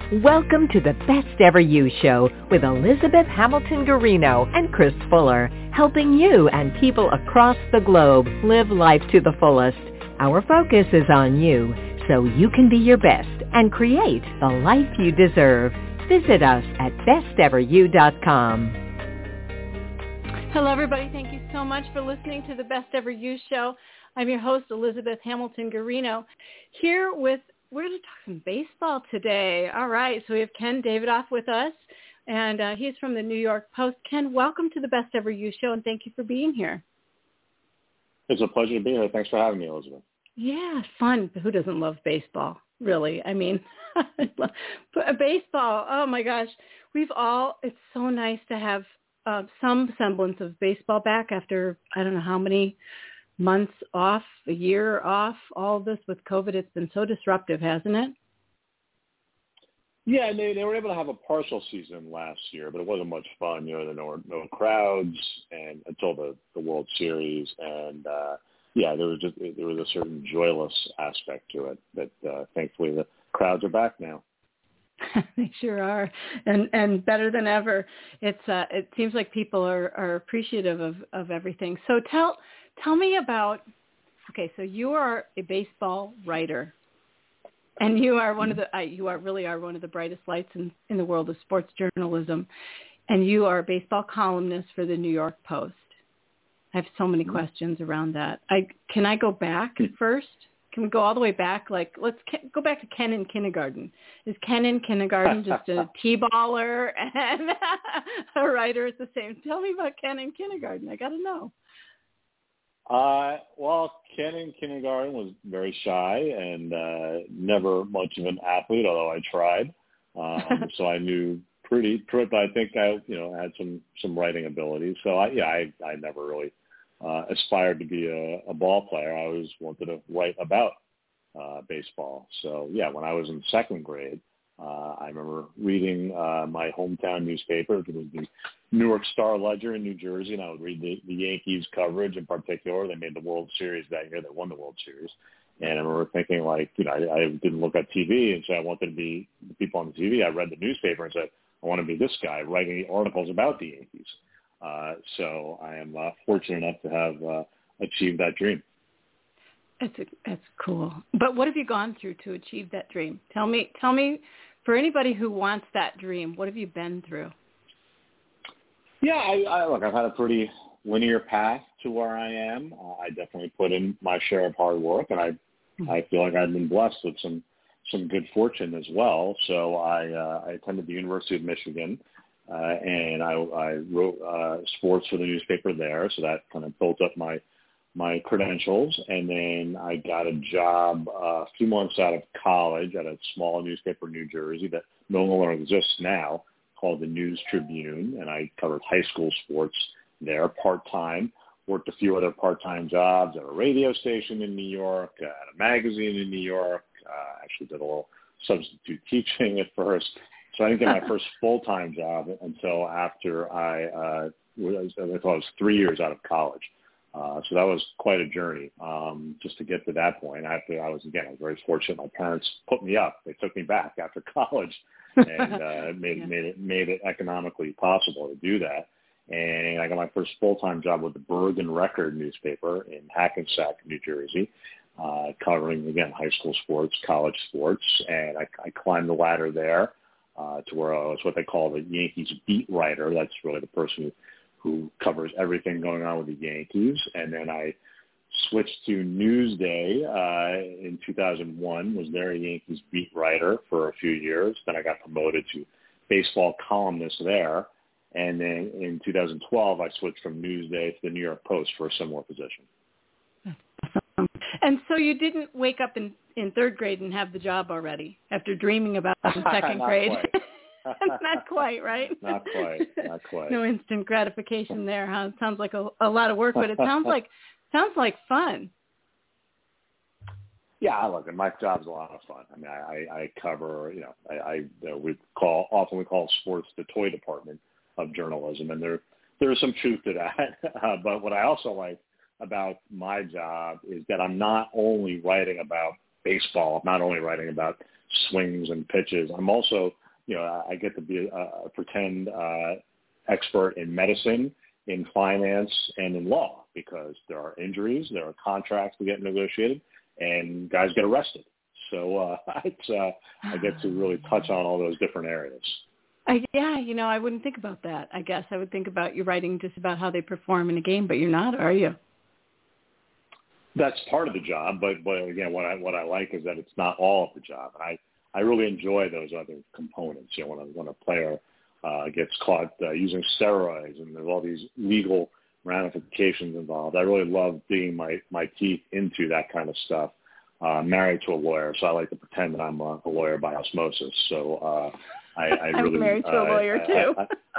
Welcome to the Best Ever You Show with Elizabeth Hamilton Garino and Chris Fuller, helping you and people across the globe live life to the fullest. Our focus is on you, so you can be your best and create the life you deserve. Visit us at besteveryou.com. Hello, everybody. Thank you so much for listening to the Best Ever You Show. I'm your host, Elizabeth Hamilton Garino, we're going to talk some baseball today. All right, so we have Ken Davidoff with us, and he's from the New York Post. Ken, welcome to the Best Ever You Show, and thank you for being here. It's a pleasure to be here. Thanks for having me, Elizabeth. Yeah, fun. Who doesn't love baseball, really? I mean, baseball, oh, my gosh. It's so nice to have some semblance of baseball back after I don't know how many months off, a year off, all of this with COVID. It's been so disruptive, hasn't it? Yeah, and they were able to have a partial season last year, but it wasn't much fun. You know, there were no crowds and until the World Series, and there was a certain joyless aspect to it. But thankfully, the crowds are back now. They sure are, and better than ever. It seems like people are appreciative of everything. So tell me about. Okay, so you are a baseball writer, and you are one of the brightest lights in the world of sports journalism, and you are a baseball columnist for the New York Post. I have so many questions around that. Can I go back first? Can we go all the way back? Like, let's go back to Ken in kindergarten. Is Ken in kindergarten just a T-baller and a writer at the same? Tell me about Ken in kindergarten. I got to know. Well, Ken in kindergarten was very shy and never much of an athlete, although I tried. So I knew pretty, but I think I had some writing ability. So I never really aspired to be a ball player. I always wanted to write about baseball. So when I was in second grade, I remember reading my hometown newspaper. It was the Newark Star-Ledger in New Jersey, and I would read the Yankees coverage in particular. They made the World Series that year. They won the World Series. And I remember thinking, I didn't look at TV, and so I wanted to be the people on the TV. I read the newspaper and said, I want to be this guy writing articles about the Yankees. So I am fortunate enough to have achieved that dream. That's cool. But what have you gone through to achieve that dream? Tell me, for anybody who wants that dream, what have you been through? Yeah, I've had a pretty linear path to where I am. I definitely put in my share of hard work, and I feel like I've been blessed with some good fortune as well. So I attended the University of Michigan, and I wrote sports for the newspaper there. So that kind of built up my credentials. And then I got a job a few months out of college at a small newspaper in New Jersey that no longer exists now, called the News Tribune, and I covered high school sports there part-time. Worked a few other part-time jobs at a radio station in New York, at a magazine in New York. Actually did a little substitute teaching at first. So I didn't get my first full-time job until after I was 3 years out of college. So that was quite a journey just to get to that point. I was very fortunate. My parents put me up. They took me back after college and made it economically possible to do that. And I got my first full-time job with the Bergen Record newspaper in Hackensack, New Jersey, covering, again, high school sports, college sports. And I climbed the ladder there to where I was what they call the Yankees beat writer. That's really the person who covers everything going on with the Yankees. And then I switched to Newsday in 2001, was their Yankees beat writer for a few years. Then I got promoted to baseball columnist there. And then in 2012, I switched from Newsday to the New York Post for a similar position. And so you didn't wake up in third grade and have the job already after dreaming about it in second grade? Not quite, right? Not quite. No instant gratification there, huh? It sounds like a lot of work, but it sounds like fun. Yeah, look, and my job's a lot of fun. I mean, I cover, we call sports the toy department of journalism, and there is some truth to that. But what I also like about my job is that I'm not only writing about baseball. I'm not only writing about swings and pitches. I'm also, I get to be a pretend expert in medicine, in finance, and in law, because there are injuries, there are contracts that get negotiated, and guys get arrested. So I get to really touch on all those different areas. I wouldn't think about that. I guess I would think about you writing just about how they perform in a game, but you're not, are you? That's part of the job, but again, what I like is that it's not all of the job. I really enjoy those other components. When a player gets caught using steroids, and there's all these legal ramifications involved, I really love digging my teeth into that kind of stuff. Married to a lawyer, so I like to pretend that I'm a lawyer by osmosis. So I really, I'm married to a lawyer too.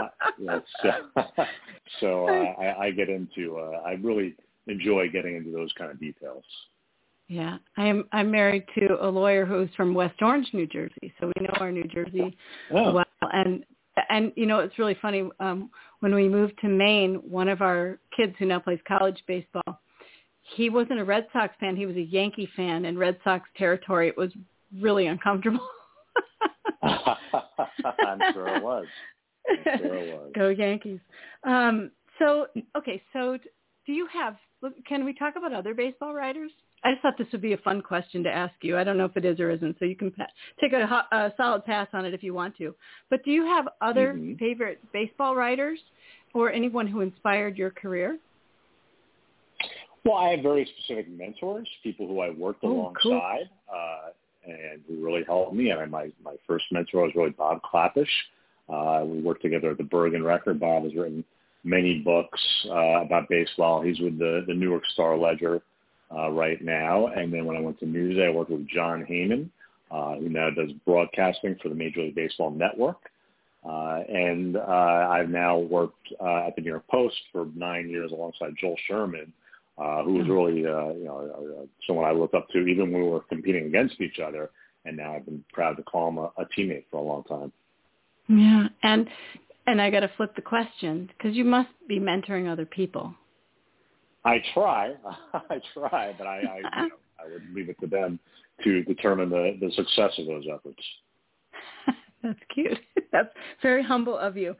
I get into. I really enjoy getting into those kind of details. Yeah, I'm married to a lawyer who's from West Orange, New Jersey, so we know our New Jersey well. And it's really funny. When we moved to Maine, one of our kids who now plays college baseball, he wasn't a Red Sox fan. He was a Yankee fan, and Red Sox territory, it was really uncomfortable. I'm sure it was. Go Yankees. So do you have, can we talk about other baseball writers? I just thought this would be a fun question to ask you. I don't know if it is or isn't, so you can take a solid pass on it if you want to. But do you have other favorite baseball writers or anyone who inspired your career? Well, I have very specific mentors, people who I worked alongside, and who really helped me. And my first mentor was really Bob Klapisch. We worked together at the Bergen Record. Bob has written many books about baseball. He's with the Newark Star-Ledger right now. And then when I went to Newsday, I worked with John Heyman, who now does broadcasting for the Major League Baseball Network. And I've now worked at the New York Post for 9 years alongside Joel Sherman, who was really, someone I looked up to even when we were competing against each other. And now I've been proud to call him a teammate for a long time. Yeah. And I got to flip the question, because you must be mentoring other people. I try, but I would leave it to them to determine the success of those efforts. That's cute. That's very humble of you.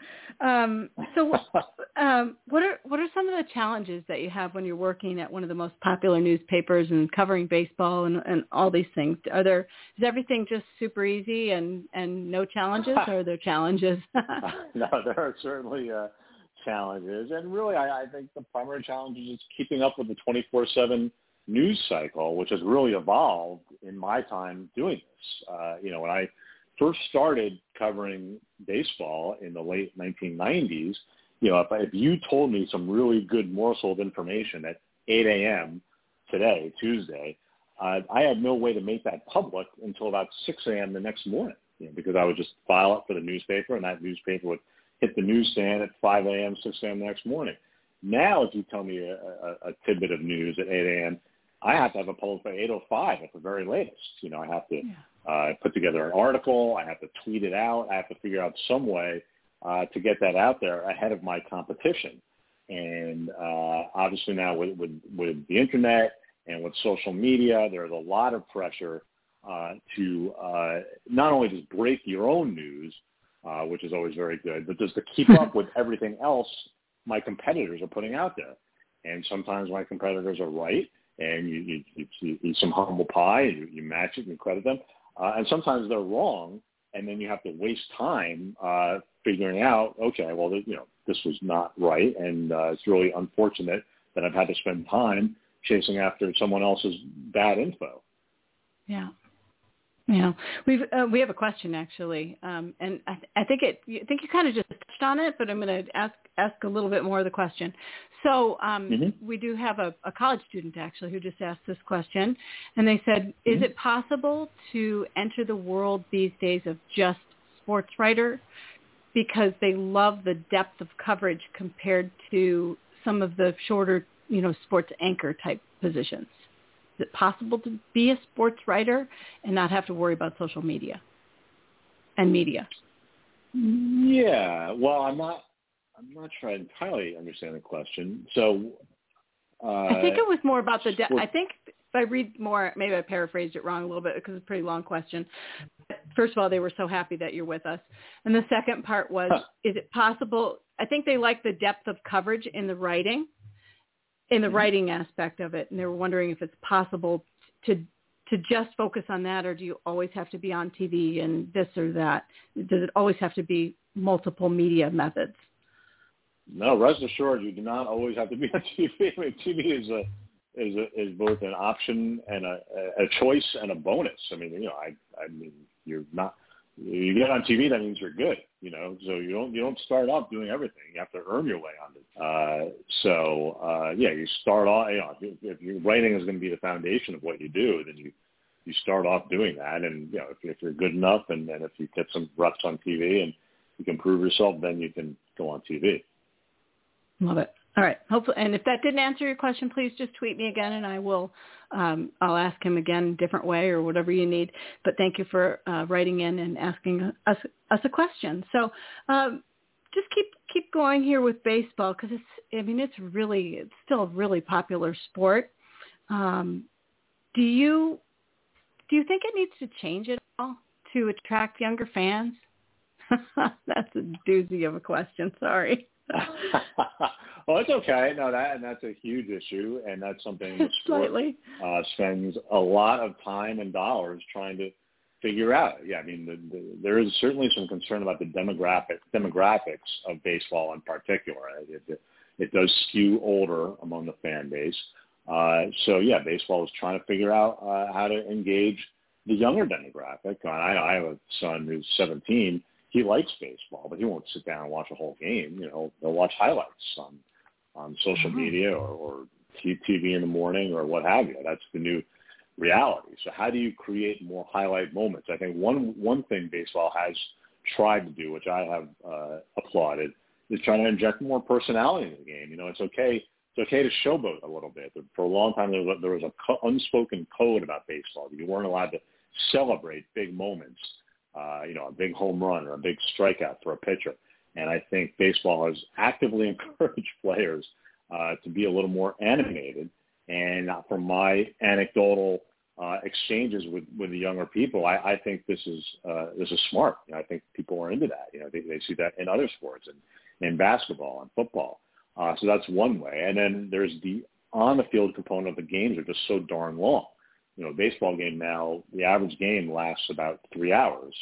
So what are some of the challenges that you have when you're working at one of the most popular newspapers and covering baseball and all these things? Is everything just super easy and no challenges, or are there challenges? No, there are certainly challenges. And really, I think the primary challenge is keeping up with the 24/7 news cycle, which has really evolved in my time doing this. When I first started covering baseball in the late 1990s, if you told me some really good morsel of information at 8 a.m. today, Tuesday, I had no way to make that public until about 6 a.m. the next morning, because I would just file it for the newspaper, and that newspaper would hit the newsstand at 5 a.m., 6 a.m. the next morning. Now, if you tell me a tidbit of news at 8 a.m., I have to have it published by 8:05 at the very latest. I have to put together an article. I have to tweet it out. I have to figure out some way to get that out there ahead of my competition. And obviously now with the internet and with social media, there's a lot of pressure to not only just break your own news, which is always very good, but just to keep up with everything else my competitors are putting out there. And sometimes my competitors are right, and you eat some humble pie, and you match it and you credit them. And sometimes they're wrong, and then you have to waste time figuring out, okay, well, this was not right, and it's really unfortunate that I've had to spend time chasing after someone else's bad info. Yeah. We have a question actually, and I think you kind of just touched on it, but I'm going to ask a little bit more of the question. So we do have a college student actually who just asked this question, and they said, is it possible to enter the world these days of just sports writer, because they love the depth of coverage compared to some of the shorter, sports anchor type positions? Is it possible to be a sports writer and not have to worry about social media and media? Yeah. Well, I'm not sure I entirely understand the question. So I think it was more about the I think I read more, maybe I paraphrased it wrong a little bit because it's a pretty long question. First of all, they were so happy that you're with us. And the second part was, is it possible, I think they like the depth of coverage in the writing aspect of it. And they were wondering if it's possible to just focus on that, or do you always have to be on TV and this or that? Does it always have to be multiple media methods? No, rest assured, you do not always have to be on TV. I mean, TV is both an option and a choice and a bonus. I mean, I mean, you get on TV, that means you're good. So you don't start off doing everything. You have to earn your way on it. You start off. If your writing is going to be the foundation of what you do, then you start off doing that. And if you're good enough, and if you get some reps on TV and you can prove yourself, then you can go on TV. Love it. All right. Hopefully, and if that didn't answer your question, please just tweet me again, and I will. I'll ask him again, different way or whatever you need. But thank you for writing in and asking us a question. So just keep going here with baseball, because it's still a really popular sport. Do you think it needs to change at all to attract younger fans? That's a doozy of a question. Sorry. Well, it's okay. No, that's a huge issue, and that's something the sport spends a lot of time and dollars trying to figure out. Yeah, I mean, there is certainly some concern about the demographics of baseball in particular. It does skew older among the fan base. Baseball is trying to figure out how to engage the younger demographic. I have a son who's 17. He likes baseball, but he won't sit down and watch a whole game. They'll watch highlights on social media or TV in the morning or what have you. That's the new reality. So how do you create more highlight moments? I think one thing baseball has tried to do, which I have applauded, is trying to inject more personality in the game. It's okay to showboat a little bit. For a long time, there was an unspoken code about baseball. You weren't allowed to celebrate big moments. A big home run or a big strikeout for a pitcher. And I think baseball has actively encouraged players to be a little more animated. And from my anecdotal exchanges with the younger people, I think this is smart. I think people are into that. They see that in other sports and in basketball and football. So that's one way. And then there's the on-the-field component of the games are just so darn long. Baseball game now, the average game lasts about 3 hours.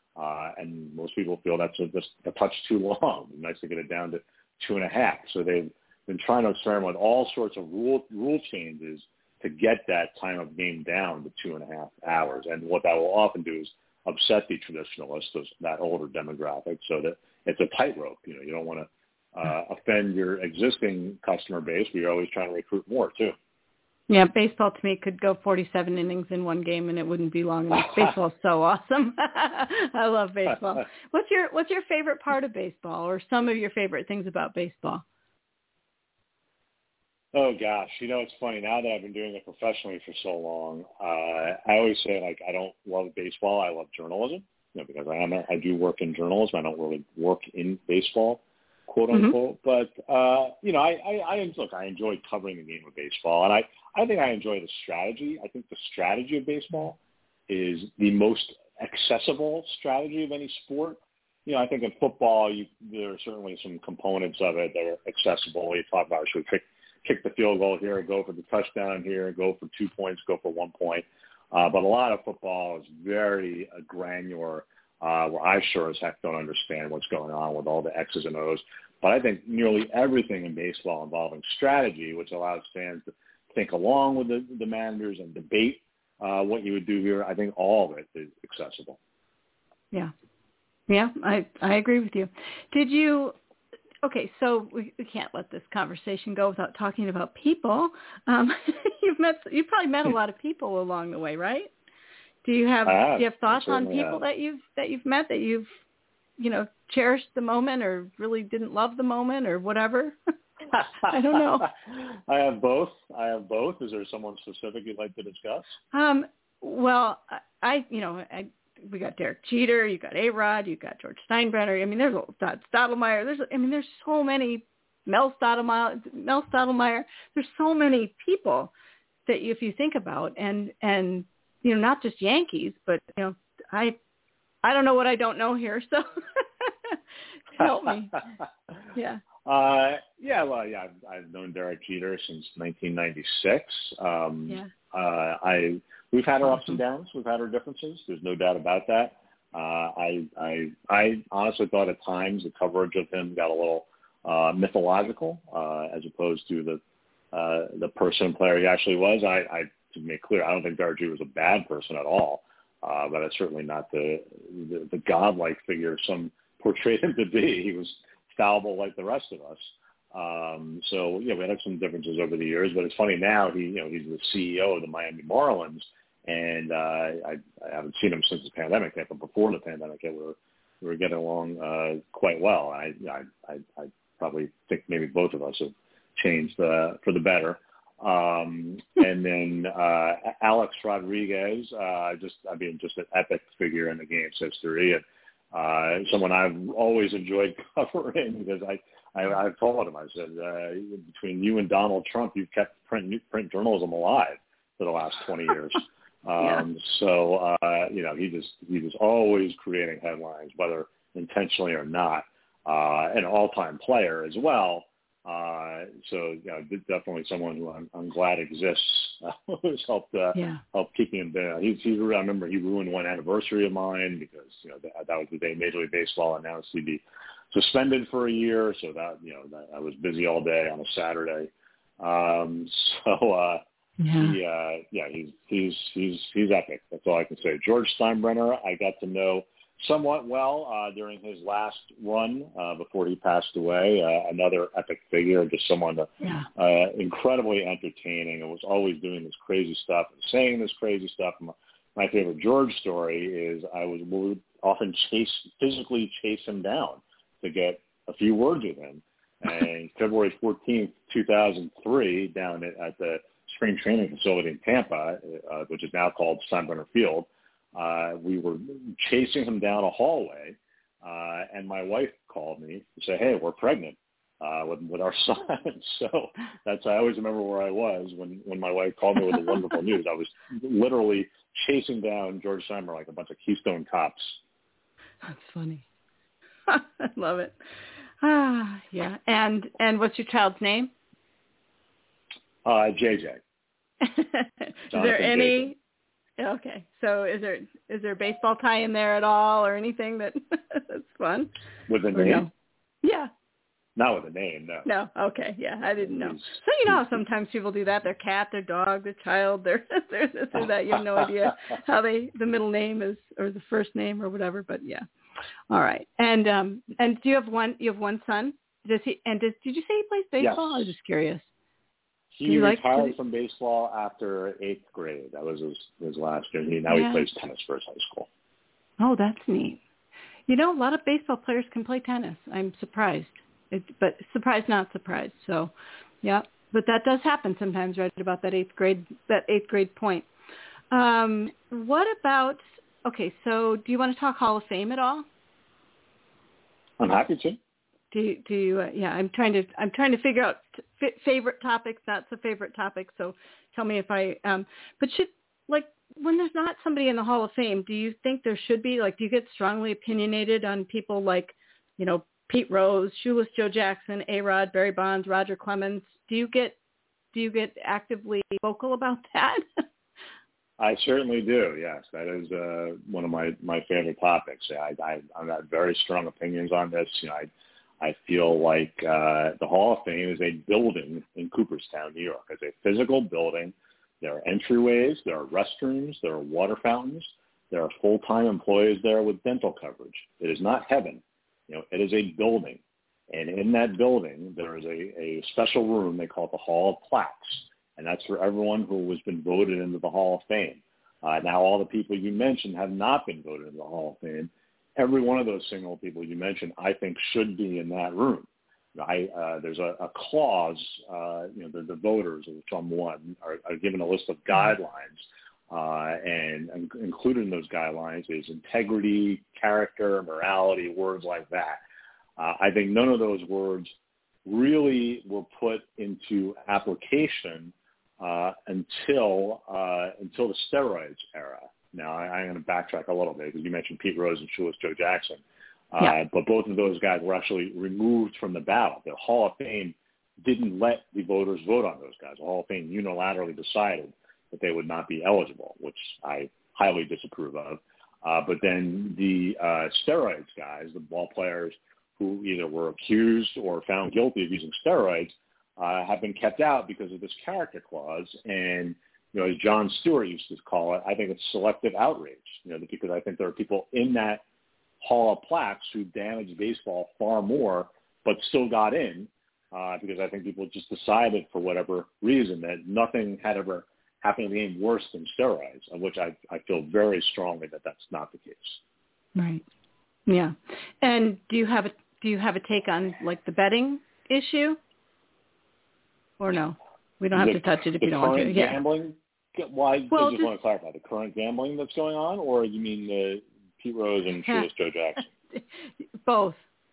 And most people feel that's just a touch too long. It's nice to get it down to 2.5. So they've been trying to experiment with all sorts of rule changes to get that time of game down to 2.5 hours. And what that will often do is upset the traditionalists, that older demographic, so that it's a tightrope. You don't want to offend your existing customer base, but you're always trying to recruit more too. Yeah, baseball to me could go 47 innings in one game and it wouldn't be long enough. Baseball's so awesome. I love baseball. What's your favorite part of baseball, or some of your favorite things about baseball? Oh gosh, it's funny now that I've been doing it professionally for so long. I always say I don't love baseball. I love journalism, because I do work in journalism. I don't really work in baseball, quote unquote. But I enjoy covering the game of baseball, and I think I enjoy the strategy. I think the strategy of baseball is the most accessible strategy of any sport. I think in football, there are certainly some components of it that are accessible. You talk about should we kick the field goal here, go for the touchdown here, go for 2 points, go for 1 point. But a lot of football is very granular, where I sure as heck don't understand what's going on with all the X's and O's. But I think nearly everything in baseball involving strategy, which allows fans to think along with the managers and debate what you would do here, I think all of it is accessible. Yeah, I agree with you. Okay, so we can't let this conversation go without talking about people. You've probably met a lot of people along the way, right? Do you have thoughts on people that you've met that you've cherished the moment or really didn't love the moment or whatever? I don't know. I have both. Is there someone specific you'd like to discuss? Well, we got Derek Jeter, you got A-Rod, you got George Steinbrenner. I mean, there's Stottlemyre. There's so many, Mel Stottlemyre. There's so many people that if you think about, and not just Yankees, but I don't know what I don't know here, so help me. Yeah. I've known Derek Jeter since 1996. We've had our ups and downs. We've had our differences. There's no doubt about that. I honestly thought at times the coverage of him got a little mythological as opposed to the person and player he actually was. To make clear, I don't think Derek Jeter was a bad person at all, but it's certainly not the godlike figure some portrayed him to be. He was fallible like the rest of us. We had some differences over the years, but it's funny now. He's the CEO of the Miami Marlins, and I haven't seen him since the pandemic yet, but before the pandemic, we were getting along quite well. I probably think maybe both of us have changed for the better. And then Alex Rodriguez, just an epic figure in the game's history, and someone I've always enjoyed covering because I've told him, I said, between you and Donald Trump, you've kept print journalism alive for the last 20 years. He was always creating headlines, whether intentionally or not, an all-time player as well. Definitely someone who I'm glad exists. Who's helped keeping him there. I remember he ruined one anniversary of mine because that was the day Major League Baseball announced he'd be suspended for a year. So that I was busy all day on a Saturday. He's epic. That's all I can say. George Steinbrenner, I got to know somewhat well during his last run before he passed away. Another epic figure, just someone incredibly entertaining and was always doing this crazy stuff and saying this crazy stuff. My favorite George story is we would often physically chase him down to get a few words with him. And February 14th, 2003, down at the spring training facility in Tampa, which is now called Steinbrenner Field, we were chasing him down a hallway, and my wife called me to say, "Hey, we're pregnant with our son." So I always remember where I was when my wife called me with the wonderful news. I was literally chasing down George Steinbrenner like a bunch of Keystone Cops. That's funny. I love it. Yeah. And what's your child's name? JJ. Is there any? JJ. Okay, so is there a baseball tie in there at all, or anything that's fun? With a name? No? Yeah. Not with a name, no. No, okay, yeah, I didn't know. So how sometimes people do that. Their cat, their dog, their child, their this or that. You have no idea how the middle name is or the first name or whatever. But yeah, all right. And do you have one? You have one son? Did you say he plays baseball? Yes. I was just curious. He retired from baseball after 8th grade. That was his last year. Now he plays tennis for his high school. Oh, that's neat. A lot of baseball players can play tennis. I'm surprised. But surprised, not surprised. So, yeah. But that does happen sometimes, right about that 8th grade point. What about, okay, so do you want to talk Hall of Fame at all? I'm happy to. Do you? I'm trying to figure out favorite topics, not so favorite topics. So tell me if I. But when there's not somebody in the Hall of Fame, do you think there should be? Do you get strongly opinionated on people like, Pete Rose, Shoeless Joe Jackson, A-Rod, Barry Bonds, Roger Clemens? Do you get actively vocal about that? I certainly do. Yes, that is one of my favorite topics. I have very strong opinions on this. I feel like the Hall of Fame is a building in Cooperstown, New York. It's a physical building. There are entryways. There are restrooms. There are water fountains. There are full-time employees there with dental coverage. It is not heaven. It is a building. And in that building, there is a special room they call it the Hall of Plaques. And that's for everyone who has been voted into the Hall of Fame. Now, all the people you mentioned have not been voted into the Hall of Fame. Every one of those single people you mentioned, I think, should be in that room. There's a clause, the voters, which I'm one, are given a list of guidelines, and included in those guidelines is integrity, character, morality, words like that. I think none of those words really were put into application until the steroids era. Now, I'm going to backtrack a little bit because you mentioned Pete Rose and Shoeless Joe Jackson. But both of those guys were actually removed from the ballot. The Hall of Fame didn't let the voters vote on those guys. The Hall of Fame unilaterally decided that they would not be eligible, which I highly disapprove of. But then the steroids guys, the ball players who either were accused or found guilty of using steroids, have been kept out because of this character clause. And, as Jon Stewart used to call it, I think it's selective outrage, because I think there are people in that hall of plaques who damaged baseball far more but still got in because I think people just decided for whatever reason that nothing had ever happened in the game worse than steroids, of which I feel very strongly that that's not the case. Right. Yeah. And do you have a take on like the betting issue? Or no? We don't have to touch it if you don't want to. Yeah. Gambling? I just want to clarify the current gambling that's going on, or you mean the Pete Rose and Shoeless Joe Jackson? Both.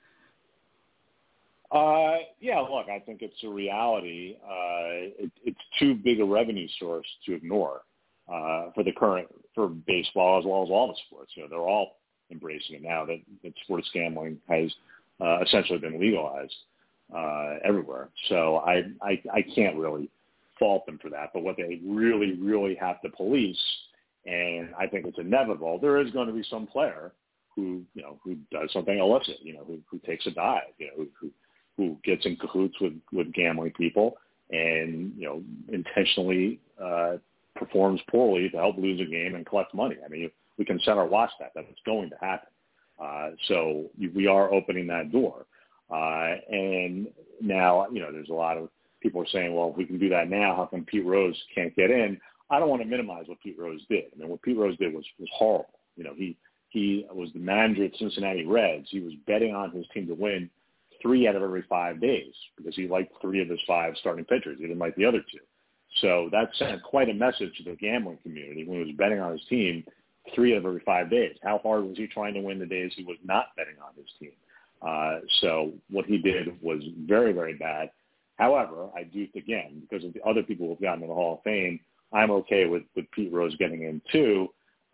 Look, I think it's a reality. It's too big a revenue source to ignore for baseball as well as all the sports. They're all embracing it now that sports gambling has essentially been legalized everywhere. So I can't really fault them for that. But what they really, really have to police, and I think it's inevitable, there is going to be some player who does something illicit, who takes a dive, who gets in cahoots with gambling people and, intentionally performs poorly to help lose a game and collect money. I mean, we can set our watch that it's going to happen. So we are opening that door. And now, there's a lot of people are saying, well, if we can do that now, how come Pete Rose can't get in? I don't want to minimize what Pete Rose did. I mean, what Pete Rose did was horrible. He was the manager at Cincinnati Reds. He was betting on his team to win 3 out of every 5 days because he liked 3 of his 5 starting pitchers. He didn't like the other 2. So that sent quite a message to the gambling community when he was betting on his team 3 out of every 5 days. How hard was he trying to win the days he was not betting on his team? So what he did was very, very bad. However, I do, again, because of the other people who have gotten to the Hall of Fame, I'm okay with Pete Rose getting in too.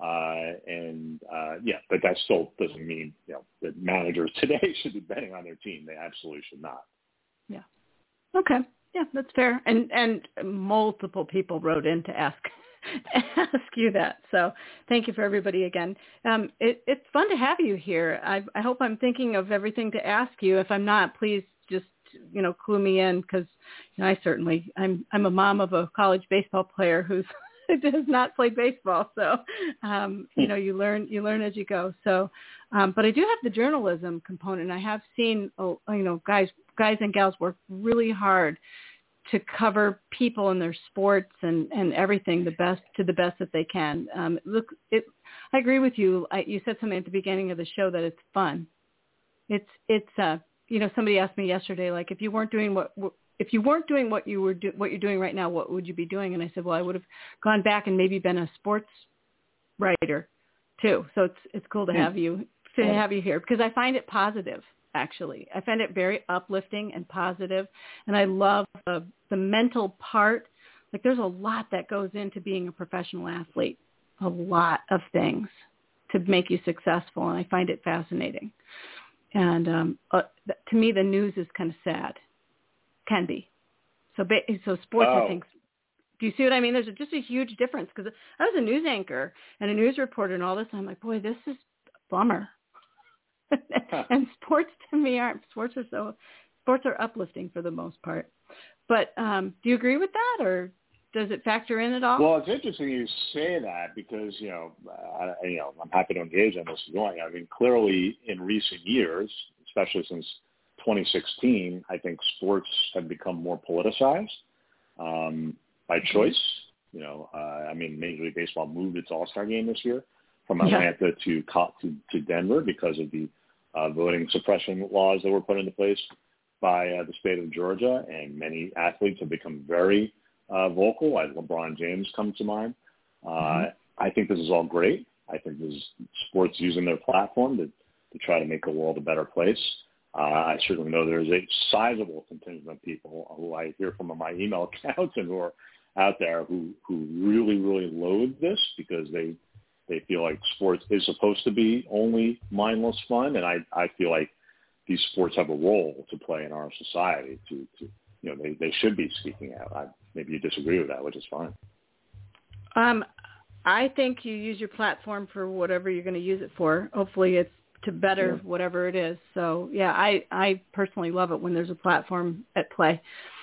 But that still doesn't mean, that managers today should be betting on their team. They absolutely should not. Yeah. Okay. Yeah, that's fair. And multiple people wrote in to ask you that. So thank you for everybody again. It's fun to have you here. I hope I'm thinking of everything to ask you. If I'm not, please just, clue me in because I'm a mom of a college baseball player who's does not play baseball. So, you learn as you go. So, but I do have the journalism component. I have seen, guys and gals work really hard to cover people and their sports and everything to the best that they can. I agree with you. You said something at the beginning of the show that it's fun. Somebody asked me yesterday, like, if you weren't doing what you're doing right now, what would you be doing? And I said, well, I would have gone back and maybe been a sports writer too. So it's cool to have you here because I find it positive. Actually, I find it very uplifting and positive, and I love the mental part. Like, there's a lot that goes into being a professional athlete, a lot of things to make you successful, and I find it fascinating. And to me, the news is kind of sad. Can be. So sports, I think. Do you see what I mean? There's just a huge difference because I was a news anchor and a news reporter and all this. And I'm like, boy, this is a bummer. And sports to me sports are uplifting for the most part. But do you agree with that, or does it factor in at all? Well, it's interesting you say that because I'm happy to engage on this going. I mean, clearly in recent years, especially since 2016, I think sports have become more politicized by choice. Major League Baseball moved its All-Star game this year from Atlanta to Denver because of the voting suppression laws that were put into place by the state of Georgia, and many athletes have become very vocal, as LeBron James comes to mind. I think this is all great. I think this is sports using their platform to try to make the world a better place. I certainly know there's a sizable contingent of people who I hear from on my email accounts and who are out there who really, really loathe this because they feel like sports is supposed to be only mindless fun. And I feel like these sports have a role to play in our society to they should be speaking out. Maybe you disagree with that, which is fine. I think you use your platform for whatever you're going to use it for. Hopefully it's to better whatever it is. So yeah, I personally love it when there's a platform at play.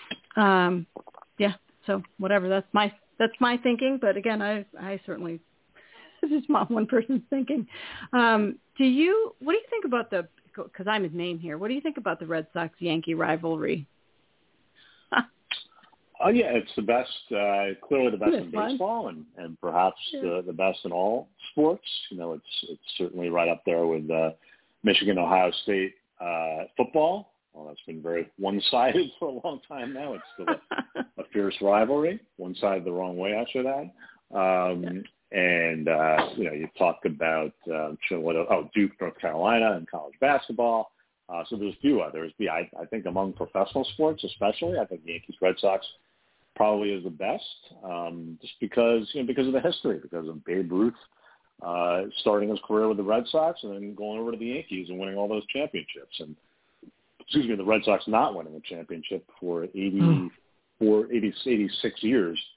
So whatever, that's my thinking. But again, I certainly, this is not one person's thinking. What do you think about because I'm his name here, what do you think about the Red Sox-Yankee rivalry? Yeah, it's the best, clearly the best in baseball and perhaps the best in all sports. It's certainly right up there with Michigan, Ohio State football. Well, that's been very one-sided for a long time now. It's still a fierce rivalry, one-sided the wrong way, I should add. You talked about Duke, North Carolina, and college basketball. So there's a few others. I think among professional sports especially, I think the Yankees Red Sox probably is the best, just because of the history, because of Babe Ruth starting his career with the Red Sox and then going over to the Yankees and winning all those championships. And the Red Sox not winning a championship for 86 years,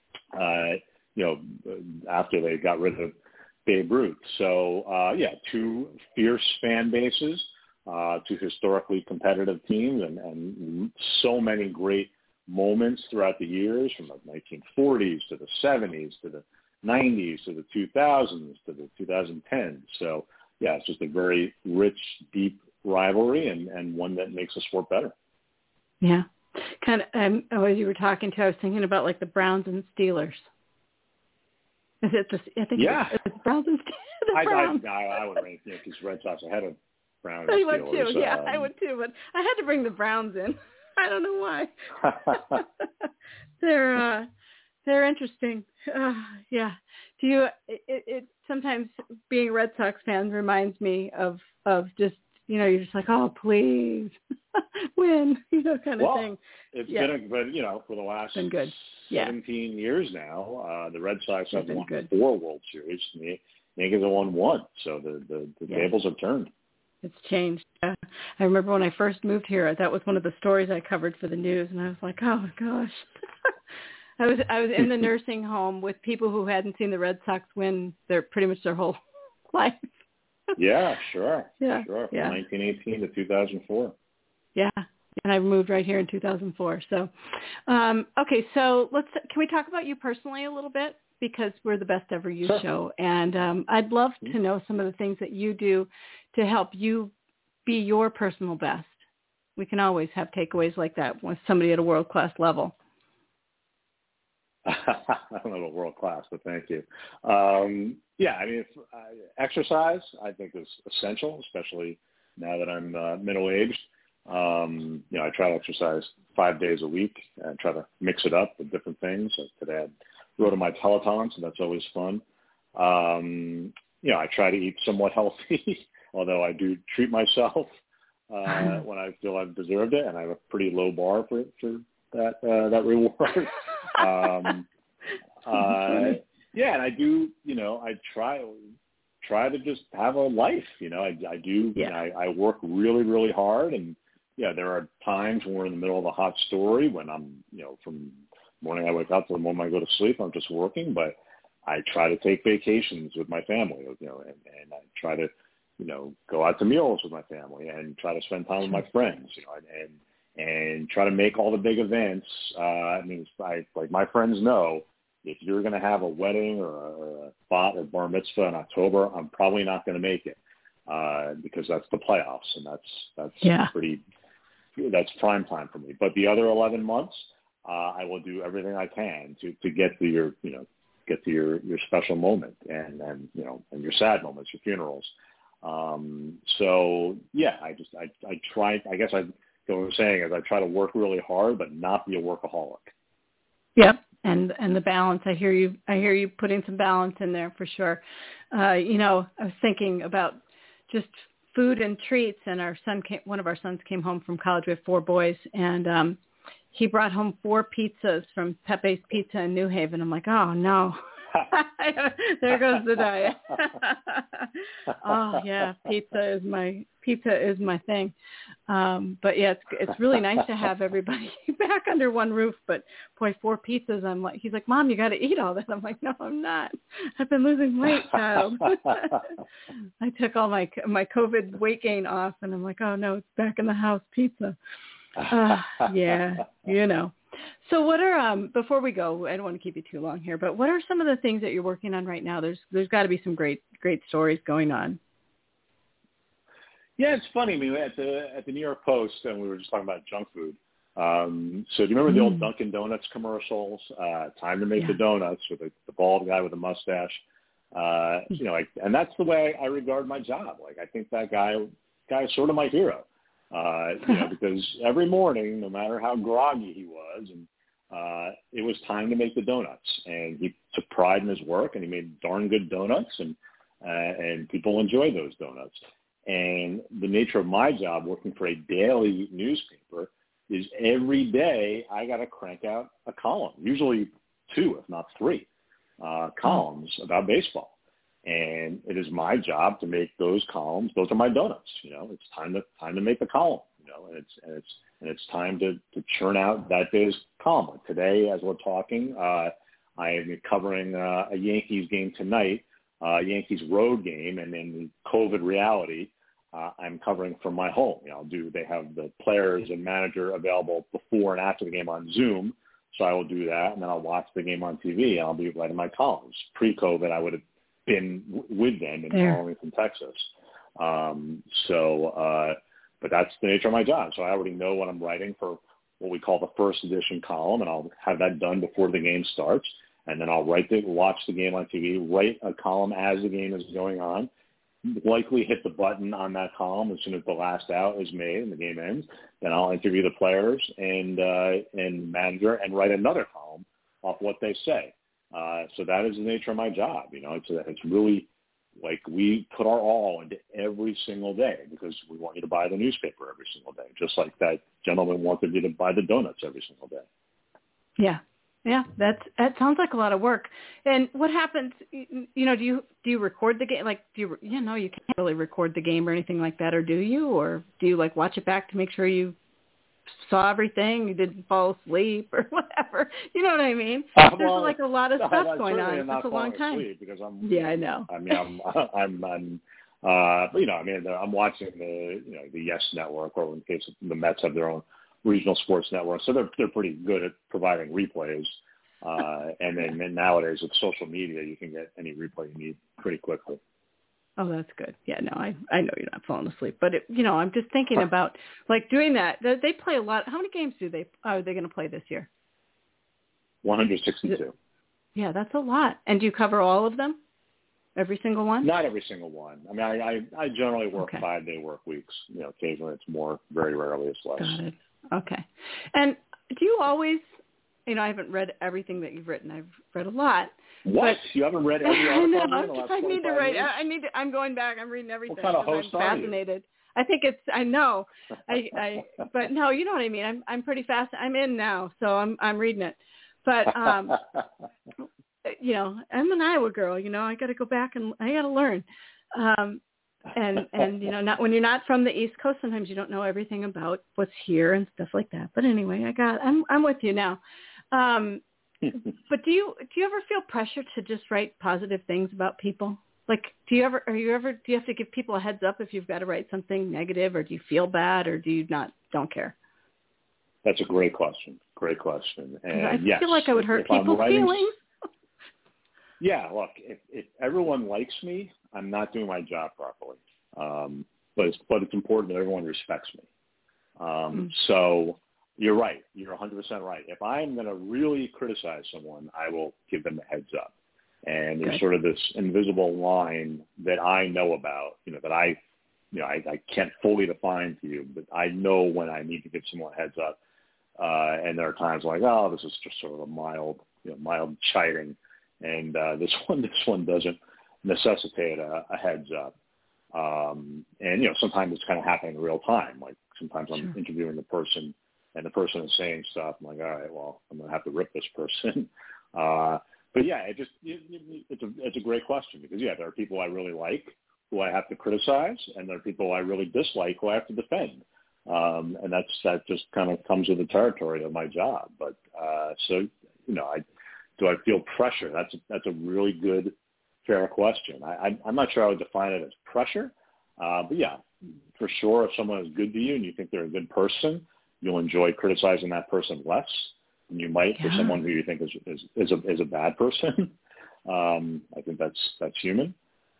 after they got rid of Babe Ruth. So, two fierce fan bases, two historically competitive teams, and so many great moments throughout the years, from the 1940s to the 70s to the 90s to the 2000s to the 2010s. So, it's just a very rich, deep rivalry and one that makes the sport better. Yeah. Kind of, as you were talking to, I was thinking about like the Browns and Steelers. Is it it's Browns and Steelers. I would rank Yankees Red Sox ahead of Browns and Steelers. I would too. Yeah, I would too. But I had to bring the Browns in. I don't know why. They're interesting. Yeah. Do you? It sometimes being a Red Sox fan reminds me of just you're just like, oh please win, kind of thing. It's been for the last 17 years now, the Red Sox have won 4 World Series, and the Yankees have won 1. So the tables have turned. It's changed. I remember when I first moved here, that was one of the stories I covered for the news, and I was like, oh my gosh. I was in the nursing home with people who hadn't seen the Red Sox win pretty much their whole life. Yeah, sure. Yeah, sure. From 1918 to 2004. Yeah, and I moved right here in 2004. So, okay, so can we talk about you personally a little bit? Because we're the Best Ever You show, and I'd love to know some of the things that you do to help you be your personal best. We can always have takeaways like that with somebody at a world-class level. I don't know about world-class, but thank you. Exercise I think is essential, especially now that I'm middle-aged. I try to exercise 5 days a week and try to mix it up with different things. So today I rode on my Peloton, so that's always fun. I try to eat somewhat healthy, although I do treat myself when I feel I've deserved it, and I have a pretty low bar for that reward. And I do, I try to just have a life, I do, I work really, really hard, and there are times when we're in the middle of a hot story when I'm, from the morning I wake up to the moment I go to sleep, I'm just working, but I try to take vacations with my family, and I try to, go out to meals with my family and try to spend time with my friends, and try to make all the big events. Like my friends know, if you're going to have a wedding or a bat or bar mitzvah in October, I'm probably not going to make it because that's the playoffs, and that's prime time for me. But the other 11 months, I will do everything I can to get to your special moment and your sad moments, your funerals. I try. I guess what I'm saying is I try to work really hard, but not be a workaholic. Yep. And the balance, I hear you putting some balance in there for sure. I was thinking about just food and treats, and one of our sons came home from college. We have 4 boys, and he brought home 4 pizzas from Pepe's Pizza in New Haven. I'm like, oh no. There goes the diet. Oh yeah, pizza is my thing. But yeah, it's really nice to have everybody back under one roof. But boy, 4 pizzas. He's like, Mom, you got to eat all this. I'm like, no, I'm not. I've been losing weight, child. I took all my COVID weight gain off, and I'm like, oh no, it's back in the house, pizza. Yeah, you know. So what are, before we go, I don't want to keep you too long here, but what are some of the things that you're working on right now? There's got to be some great stories going on. Yeah, it's funny. I mean, at the New York Post, and we were just talking about junk food. So do you remember the old Dunkin' Donuts commercials? Time to make the donuts with the bald guy with the mustache. You know, and that's the way I regard my job. Like, I think that guy is sort of my hero. You know, because every morning, no matter how groggy he was, and it was time to make the donuts, and he took pride in his work, and he made darn good donuts, and people enjoyed those donuts. And the nature of my job, working for a daily newspaper, is every day I got to crank out a column, usually 2, if not 3, columns about baseball. And it is my job to make those columns. Those are my donuts. You know, it's time to make the column. You know, and it's time to churn out that day's column. Like today, as we're talking, I am covering a Yankees game tonight, Yankees road game, and in the COVID reality, I'm covering from my home. You know, they have the players and manager available before and after the game on Zoom, so I will do that, and then I'll watch the game on TV, and I'll be writing my columns. Pre-COVID, I would have been with them in Arlington, Texas. But that's the nature of my job. So I already know what I'm writing for what we call the first edition column, and I'll have that done before the game starts. And then I'll watch the game on TV, write a column as the game is going on, likely hit the button on that column as soon as the last out is made and the game ends. Then I'll interview the players and manager and write another column off what they say. So that is the nature of my job. You know, it's really like we put our all into every single day because we want you to buy the newspaper every single day, just like that gentleman wanted you to buy the donuts every single day. Yeah. Yeah, that sounds like a lot of work. And what happens, you know, do you record the game? Like, you can't really record the game or anything like that, or do you? Or do you, like, watch it back to make sure you saw everything, you didn't fall asleep or whatever? You know what I mean? There's like a lot of stuff going on. It's a long time. Because I know. I mean, you know, I mean, I'm watching the Yes Network, or in case the Mets have their own regional sports network, so they're pretty good at providing replays. And then nowadays with social media, you can get any replay you need pretty quickly. Oh, that's good. Yeah, no, I know you're not falling asleep, but you know, I'm just thinking about like doing that. They play a lot. How many games are they going to play this year? 162. Yeah, that's a lot. And do you cover all of them? Every single one? Not every single one. I mean, I generally work 5-day work weeks. You know, occasionally it's more. Very rarely it's less. Got it. Okay. And do you always? You know, I haven't read everything that you've written. I've read a lot. What? You haven't read every article? I need to write. I'm going back. I'm reading everything. What kind of host I'm fascinated. Are you? I think it's. I know. But no, you know what I mean. I'm pretty fast. I'm in now, so I'm reading it. But you know, I'm an Iowa girl. You know, I got to go back and I got to learn. And you know, not when you're not from the East Coast, sometimes you don't know everything about what's here and stuff like that. But anyway, I'm with you now. But do you ever feel pressure to just write positive things about people? Like, do you have to give people a heads up if you've got to write something negative, or do you feel bad, or do you don't care? That's a great question. Great question. And I feel like I would hurt people's feelings. Yeah, look, if everyone likes me, I'm not doing my job properly. But it's important that everyone respects me. So you're right. You're 100% right. If I'm going to really criticize someone, I will give them a heads up. And there's sort of this invisible line that I know about, you know, that I can't fully define to you, but I know when I need to give someone a heads up. And there are times like, oh, this is just sort of a mild chiding. And this one doesn't necessitate a heads up. And, you know, sometimes it's kind of happening in real time. Like sometimes I'm interviewing the person and the person is saying stuff, I'm like, all right, well, I'm going to have to rip this person. But yeah, it's a great question because there are people I really like who I have to criticize, and there are people I really dislike who I have to defend. And that just kind of comes with the territory of my job. But do I feel pressure? That's a really good, fair question. I'm not sure I would define it as pressure, but yeah, for sure, if someone is good to you and you think they're a good person, you'll enjoy criticizing that person less than you might for someone who you think is a bad person. I think that's human.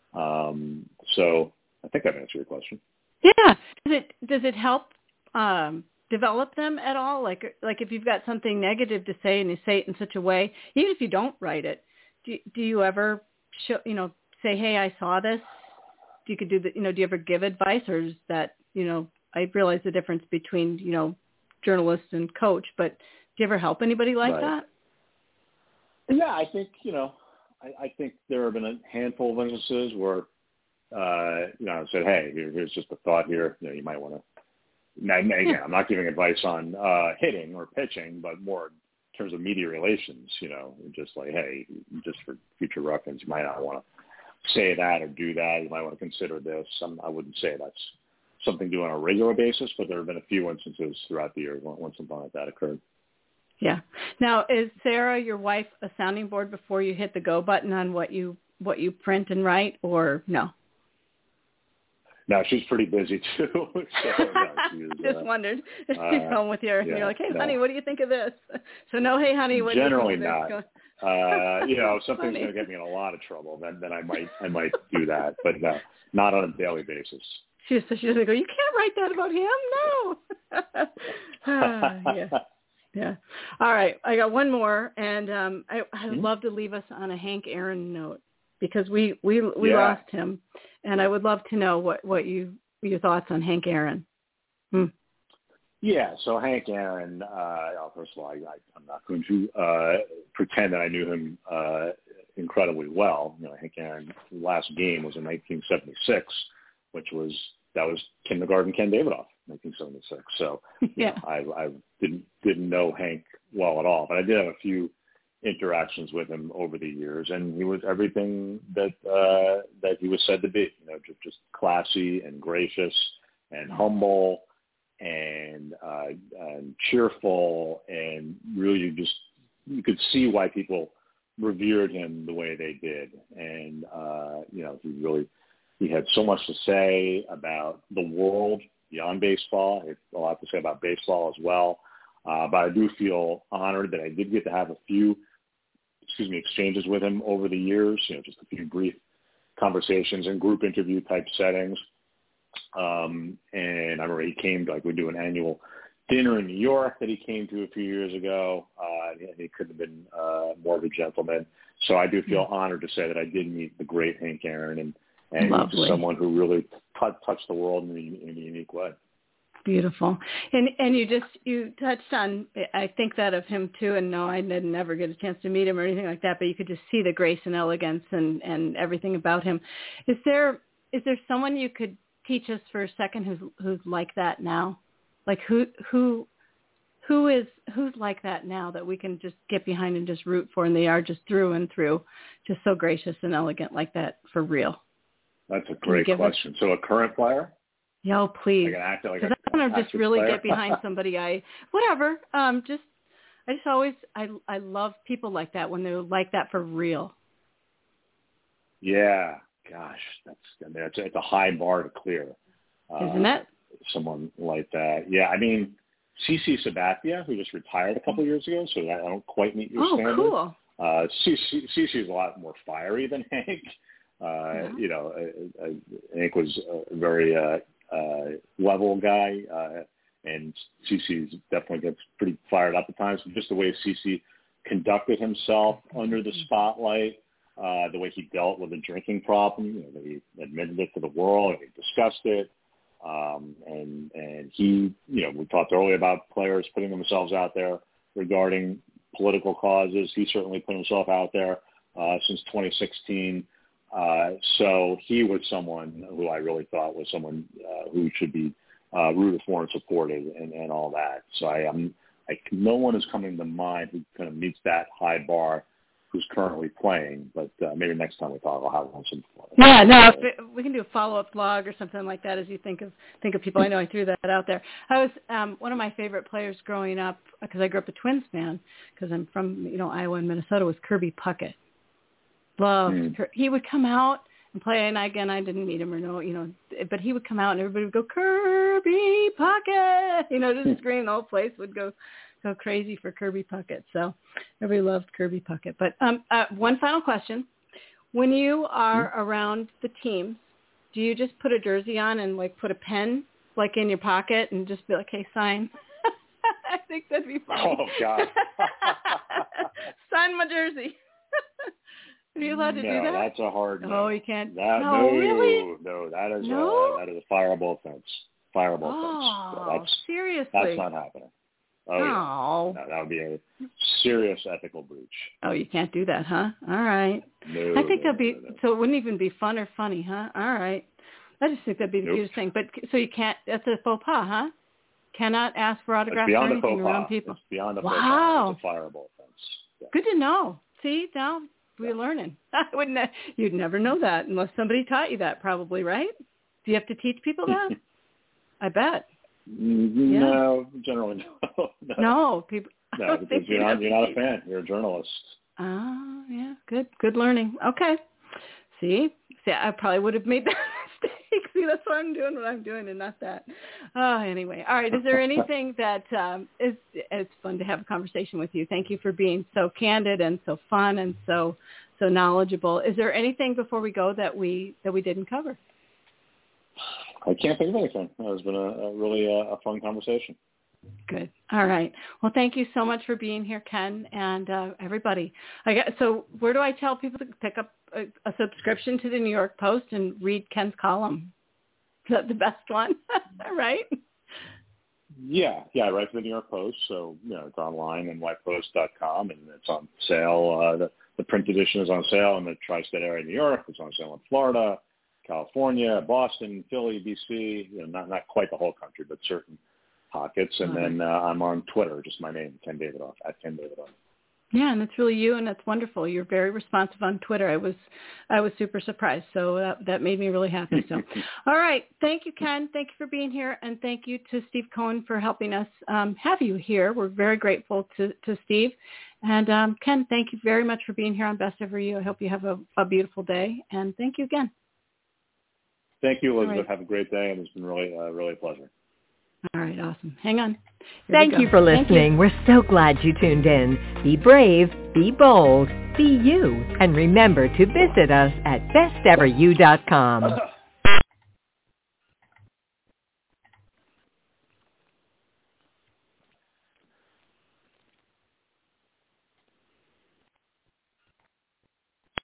So I think I've answered your question. Yeah. Does it help develop them at all? Like if you've got something negative to say and you say it in such a way, even if you don't write it, do you ever say, hey, I saw this? Do you ever give advice, or is that, I realize the difference between, journalist and coach, but do you ever help anybody like that? Yeah, I think, I think there have been a handful of instances where, I said, hey, here's just a thought here. You might want to, again, I'm not giving advice on hitting or pitching, but more in terms of media relations, just like, hey, just for future reference, you might not want to say that or do that. You might want to consider this. I wouldn't say that's something to do on a regular basis, but there have been a few instances throughout the year when something like that occurred. Yeah. Now, is Sarah, your wife, a sounding board before you hit the go button on what you print and write, or no? No, she's pretty busy too. Just wondered. She's home with you. Yeah, you're like, hey, honey, what do you think of this? So no, hey, honey, what do you think of this? Generally not. If something's going to get me in a lot of trouble, then I might do that, but not on a daily basis. She doesn't go, you can't write that about him. No. Yeah. Yeah. All right. I got one more, and I'd love to leave us on a Hank Aaron note because we lost him, and I would love to know what your thoughts on Hank Aaron. Yeah. So Hank Aaron, first of all, I'm not going to pretend that I knew him incredibly well. Hank Aaron's last game was in 1976, that was kindergarten Ken Davidoff, 1976. So I didn't know Hank well at all, but I did have a few interactions with him over the years, and he was everything that he was said to be. Just classy and gracious and humble and cheerful, and really you could see why people revered him the way they did, and he had so much to say about the world beyond baseball. He had a lot to say about baseball as well. But I do feel honored that I did get to have a few, exchanges with him over the years, just a few brief conversations and group interview type settings. And I remember he came we do an annual dinner in New York that he came to a few years ago. And he couldn't have been more of a gentleman. So I do feel honored to say that I did meet the great Hank Aaron, and someone who really touched the world in a unique way. Beautiful. And you touched on, I think that of him too, and no, I didn't ever get a chance to meet him or anything like that, but you could just see the grace and elegance and everything about him. Is there someone you could teach us for a second who's like that now? Like who's like that now that we can just get behind and just root for, and they are just through and through, just so gracious and elegant like that for real? That's a great question. So a current player? Yeah, oh, please. Because I want to just really player. get behind somebody. I love people like that when they're like that for real. Yeah, gosh, it's a high bar to clear. Isn't it? Someone like that. Yeah, I mean, CC Sabathia, who just retired a couple of years ago, so I don't quite meet your standard. Oh, cool. CC is a lot more fiery than Hank. Hank was a very level guy, and CC definitely gets pretty fired up at times. But just the way CC conducted himself under the spotlight, the way he dealt with a drinking problem, that he admitted it to the world, and he discussed it, and he, we talked earlier about players putting themselves out there regarding political causes. He certainly put himself out there since 2016. So he was someone who I really thought was someone who should be rooted for and supported and all that. So no one is coming to mind who kind of meets that high bar who's currently playing, but maybe next time we talk, I'll have one some fun. Yeah, no, we can do a follow-up blog or something like that as you think of people. I know I threw that out there. I was one of my favorite players growing up, because I grew up a Twins fan, because I'm from Iowa and Minnesota, was Kirby Puckett. He would come out and play, and again, I didn't meet him or know, but he would come out and everybody would go, Kirby Puckett, just scream. The whole place would go crazy for Kirby Puckett. So everybody loved Kirby Puckett. But one final question. When you are around the team, do you just put a jersey on and put a pen in your pocket and just be like, hey, sign? I think that'd be fun. Oh, God. Sign my jersey. Are you allowed to do that? No, that's a hard no. Oh, you can't. No, really? No, that is a fireable offense. Offense. Seriously? That's not happening. Oh, no. Yeah. That would be a serious ethical breach. Oh, you can't do that, huh? All right. No. I think that'd be, no. So it wouldn't even be fun or funny, huh? All right. I just think that'd be the cutest thing. But so you can't, that's a faux pas, huh? Cannot ask for autographs or anything around people. It's beyond a faux pas. It's a fireable offense. Yeah. Good to know. See, now we're learning. You'd never know that unless somebody taught you that, probably, right? Do you have to teach people that? I bet. No, generally no. No, people. No, because you're not a fan. You're a journalist. Oh, yeah, good learning. Okay. See, I probably would have made that mistake. See, that's why I'm doing what I'm doing and not that. Anyway, all right. Is there anything that it's fun to have a conversation with you? Thank you for being so candid and so fun and so knowledgeable. Is there anything before we go that we didn't cover? I can't think of anything. It's been a really fun conversation. Good. All right. Well, thank you so much for being here, Ken, and everybody. So where do I tell people to pick up a subscription to the New York Post and read Ken's column? Is that the best one? Right? Yeah, I write for the New York Post, so it's online, nypost.com, and it's on sale. The print edition is on sale in the tri-state area of New York. It's on sale in Florida, California, Boston, Philly, DC, not quite the whole country, but certain pockets. And then I'm on Twitter, just my name, Ken Davidoff, @KenDavidoff. Yeah, and it's really you, and that's wonderful. You're very responsive on Twitter. I was super surprised, so that made me really happy. So, all right, thank you, Ken. Thank you for being here, and thank you to Steve Cohen for helping us have you here. We're very grateful to Steve. And Ken, thank you very much for being here on Best Ever You. I hope you have a beautiful day, and thank you again. Thank you, Elizabeth. Right. Have a great day, and it's been really a pleasure. All right, awesome. Hang on. Thank you for listening. We're so glad you tuned in. Be brave, be bold, be you, and remember to visit us at besteveryou.com.